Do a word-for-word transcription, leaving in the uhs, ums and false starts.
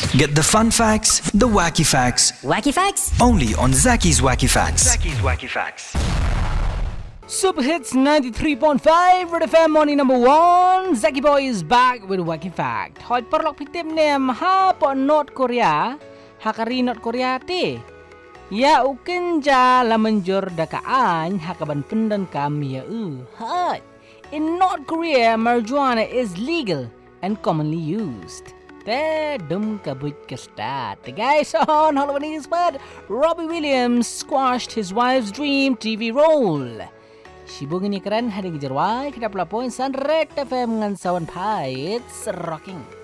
Get the fun facts, the wacky facts, Wacky facts? only on Zaki's Wacky Facts. Zaki's Wacky Facts. Super Hits ninety-three point five Red F M morning number one. Zaki Boy is back with a wacky fact. Hoi perlok pitim nem ha po North Korea. Hakari North Korea te. Ya ukin ja la menjur dakaan hakaban pendan kami ya u. Hai. In North Korea, marijuana is legal and commonly used. Te dum kabut kastat. The guys on Halloween Expert, Robbie Williams squashed his wife's dream T V role. Sibuk ini keren hari kejarwai kita pelapoin Sun Red F M ngan sawan pai. It's rocking.